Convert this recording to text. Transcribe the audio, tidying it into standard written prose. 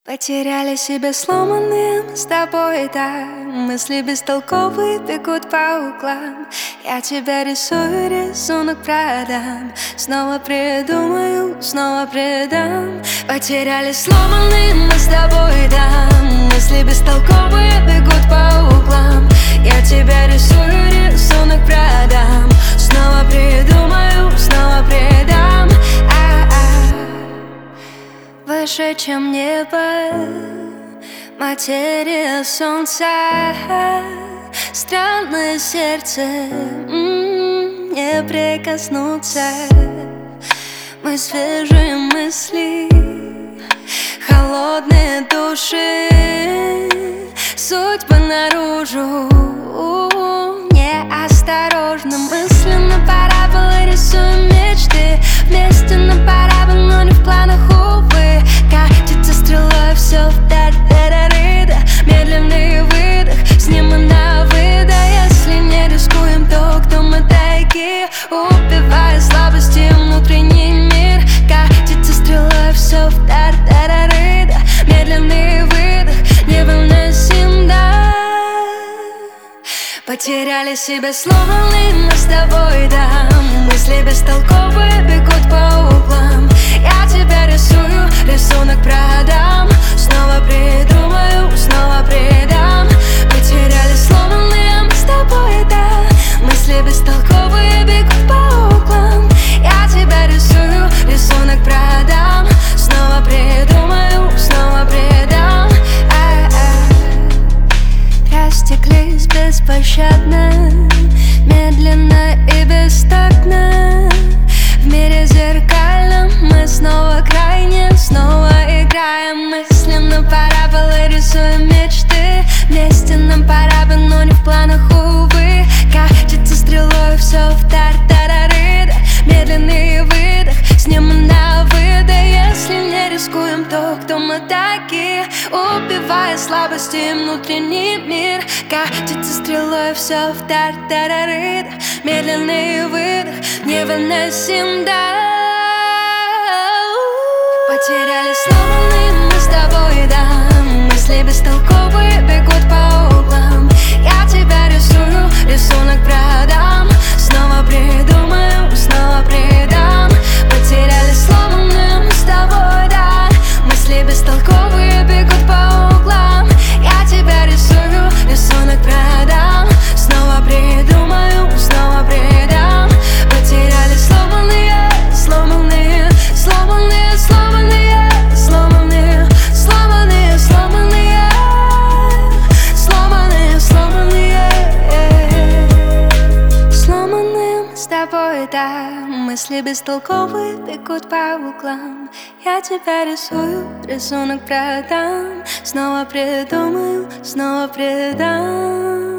Потеряли себя сломанные мы с тобой, да. Мысли бестолковые бегут по углам. Я тебя рисую, рисунок продам. Снова придумаю, снова предам. Потеряли сломанные мы с тобой, да. Мысли бестолковые бегут по углам. Я тебя рисую, рисунок продам. Снова придумаю, снова предам. Выше, чем небо, материя солнца. Странное сердце, не прикоснуться. Мы свежие мысли, холодные души. Судьбы наружу, неосторожно. Мысленно параболы рисуем мечты. Вместе на парабол, но не в планах, увы. Катится стрелой все вдаль, да-да-рыда. Медленный выдох, с ним мы на выда. Если не рискуем, то кто мы такие? Убивая слабости внутренний мир. Катится стрелой все вдаль, да-да-рыда. Медленный выдох, невыносим, да. Потеряли себя, сломанные мы с тобой, да. Мысли бестолковые бегут по углам. Я тебя рисую, рисунок продам. Снова придумаю, снова предам. Потеряли сломанные мы с тобой, да. Мысли бестолковые бегут по углам. Я тебя рисую, рисунок продам. Снова придумаю, снова предам. Растеклись беспощадно, медленно и бестактно. В мире зеркальном мы снова крайне, снова играем. Мысленно параболы рисуем мечты. Вместе нам пора бы, но не в планах, увы. Катится стрелой все вдаль, да-да-рыда. Медленный выдох, с ним мы на выда. Если не рискуем, то кто мы такие? Убивая слабости внутренний мир. Катится стрелой все вдаль, да-да-рыда. Медленный выдох, невыносим, да. Потеряли сломанные мы с тобой, да. Мысли бестолковые бегут по углам. Я тебя рисую, рисунок продам. Снова придумаю, снова предам. Потеряли сломанные мы с тобой, да. Мысли бестолковые бегут по углам. Я тебя рисую, рисунок продам. Снова придумаю, снова предам. Потеряли сломанные, сломанные, сломанные, сломанные, сломанные, сломанные, сломанные, сломанные, сломанные. Сломанные мы с тобой, да. Мысли бестолковые бегут по углам. Я тебя рисую, рисунок продам. Снова придумаю, снова предам.